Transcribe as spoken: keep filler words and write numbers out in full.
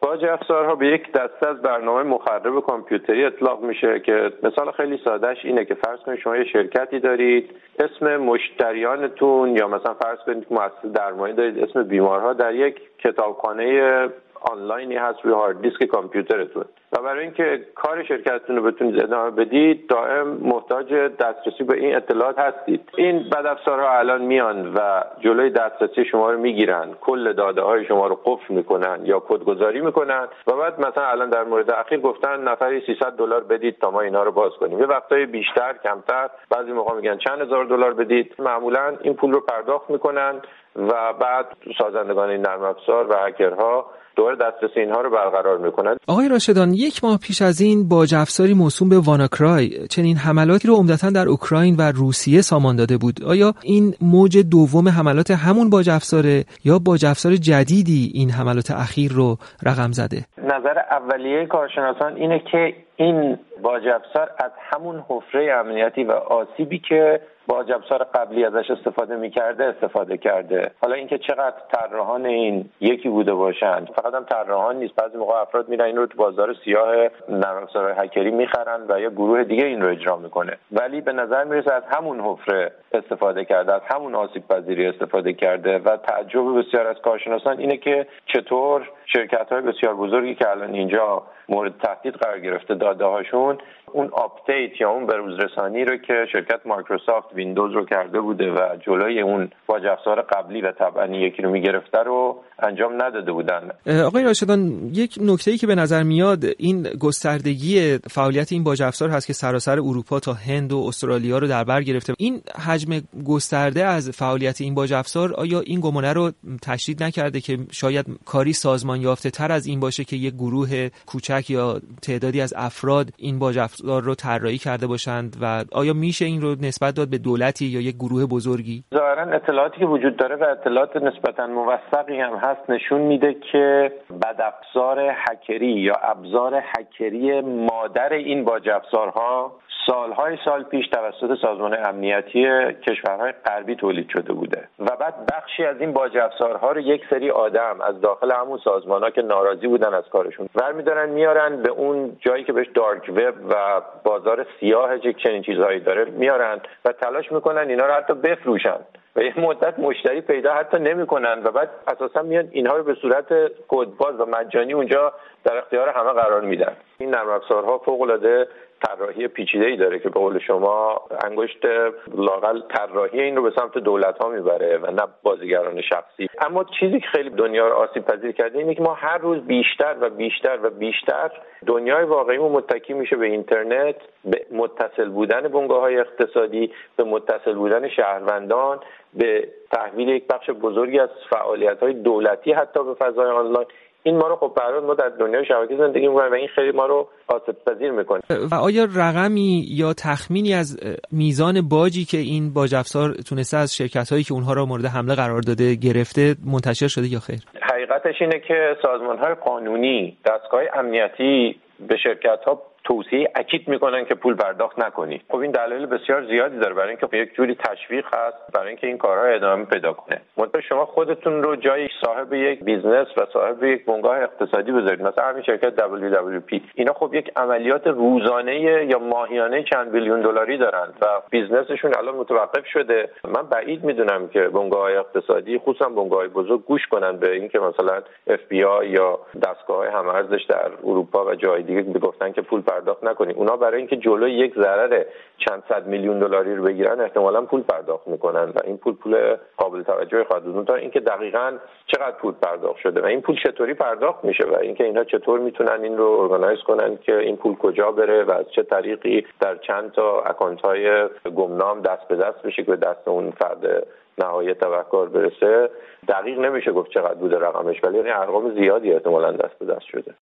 باج افزارها به یک دسته از برنامه مخرب کامپیوتری اطلاق میشه که مثال خیلی سادهش اینه که فرض کنید شما یه شرکتی دارید، اسم مشتریانتون یا مثلا فرض کنید که مؤسسه درمانی دارید، اسم بیمارها در یک کتابخانه آنلاینی هست روی هارد دیسک کامپیوترتون و برای اینکه کار شرکتتون رو بتونید ادامه بدید دائم محتاج دسترسی به این اطلاعات هستید. این بدافزارها الان میان و جلوی دسترسی شما رو میگیرن، کل داده های شما رو قفل میکنن یا کدگذاری میکنن و بعد مثلا الان در مورد اخیر گفتن نفری سیصد دلار بدید تا ما اینا رو باز کنیم. یه وقتای بیشتر، کمتر، بعضی موقع میگن چند هزار دلار بدید. معمولا این پول رو پرداخت میکنن و بعد سازندگان این نرم افزار و هکرها دور دسترسی اینها رو برقرار میکنند. آقای راشدان، یک ماه پیش از این باج افزاری موسوم به واناکرای چنین حملاتی رو عمدتاً در اوکراین و روسیه سامان داده بود. آیا این موج دوم حملات همون باج افزاره یا باج افزار جدیدی این حملات اخیر رو رقم زده؟ نظر اولیه کارشناسان اینه که این باج افزار از همون حفره امنیتی و آسیبی که باج افزار قبلی ازش استفاده می‌کرده استفاده کرده. حالا اینکه چقدر طراحان این یکی بوده باشند، فقط هم طراحان نیست، بعضی موقع افراد میرن این رو تو بازار سیاه نرم افزارهای هکری میخرن و یا گروه دیگه این رو اجرا میکنه، ولی به نظر میرسه از همون حفره استفاده کرده، از همون آسیب پذیری استفاده کرده و تعجب بسیار از کارشناسان اینه که چطور شرکت‌های بسیار بزرگی که الان اینجا مورد تهدید قرار گرفته داده هاشون اون آپدیت یا اون بروزرسانی رو که شرکت مایکروسافت ویندوز رو کرده بوده و جلوی اون باج افزار قبلی و طبعاً یکی رو میگرفته رو انجام نداده بودن. آقای راشدان، یک نکته‌ای که به نظر میاد این گستردگی فعالیت این باج افزار هست که سراسر اروپا تا هند و استرالیا رو در بر گرفته. این حجم گسترده از فعالیت این باج افزار آیا این گمانه رو تشدید نکرده که شاید کاری سازمان یافته تر از این باشه که یک گروه کوچک یا تعدادی از افراد این باج افزار رو طراحی کرده باشند و آیا میشه این رو نسبت داد به دولتی یا یک گروه بزرگی؟ ظاهرا اطلاعاتی که وجود داره و اطلاعات نسبتاً موثقی هم هست نشون میده که بدافزار هکری یا ابزار هکری مادر این باج افزارها سالهای سال پیش توسط سازمان امنیتی کشورهای غربی تولید شده بوده و بعد بخشی از این باج افزارها رو یک سری آدم از داخل همون سازمان‌ها که ناراضی بودن از کارشون برمی‌دارن میارن به اون جایی که بهش دارک وب و بازار سیاه چنین چیزهایی داره میارن و تلاش میکنن اینا رو حتی بفروشن و یه مدت مشتری پیدا حتی نمی‌کنن و بعد اساسا میان اینها رو به صورت کدباز و مجانی اونجا در اختیار همه قرار میدن. این نرم افزارها فوق‌العاده طراحی پیچیده‌ای داره که به قول شما انگشت لااقل طراحی این رو به سمت دولت‌ها میبره و نه بازیگران شخصی. اما چیزی که خیلی دنیا رو آسیب پذیر کرده اینه که ما هر روز بیشتر و بیشتر و بیشتر دنیای واقعیمون متکی میشه به اینترنت، به متصل بودن بنگاه‌های اقتصادی، به متصل بودن شهروندان، به تحویل یک بخش بزرگی از فعالیت‌های دولتی حتی به فضای آنلاین. این ما رو خب برای ما در دنیای شبکه زندگی می‌کنه و این خیلی ما رو آسیب پذیر می‌کنه. و آیا رقمی یا تخمینی از میزان باجی که این باج افزار تونسته از شرکت‌هایی که اونها رو مورد حمله قرار داده گرفته منتشر شده یا خیر؟ حقیقتش اینه که سازمان‌های قانونی، دستگاه امنیتی به شرکت‌ها توصیه اکید میکنن که پول پرداخت نکنید. خب این دلایل بسیار زیادی داره برای اینکه یک جوری تشویق هست برای اینکه این کارها ادامه پیدا کنه. منتها شما خودتون رو جای صاحب یک بیزنس و صاحب یک بنگاه اقتصادی بذارید. مثلا همین شرکت دبلیو دبلیو پی اینا خب یک عملیات روزانه یا ماهیانه چند بیلیون دلاری دارن و بیزنسشون الان متوقف شده. من بعید میدونم که بنگاه‌های اقتصادی خصوصا بنگاه‌های بزرگ گوش کنن به اینکه مثلا اف بی آی یا دستگاه‌های هم‌ارزش در اروپا و جای دیگه بگفتن که پول پرداخت نکنید. اونا برای اینکه جلوی یک ضرر چند صد میلیون دلاری رو بگیرن احتمالاً پول پرداخت میکنن و این پول پول قابل توجهی خواهد بود. تا اینکه دقیقاً چقدر پول پرداخت شده و این پول چطوری پرداخت میشه و اینکه اینا چطور میتونن این رو ارگانایز کنن که این پول کجا بره و از چه طریقی در چند تا اکانت‌های گمنام دست به دست بشه که به دست اون فرد نهایی تبهکار برسه دقیق نمیشه گفت چقدر بوده رقمش، ولی یعنی ارقام زیادی احتمالاً دست به دست شده.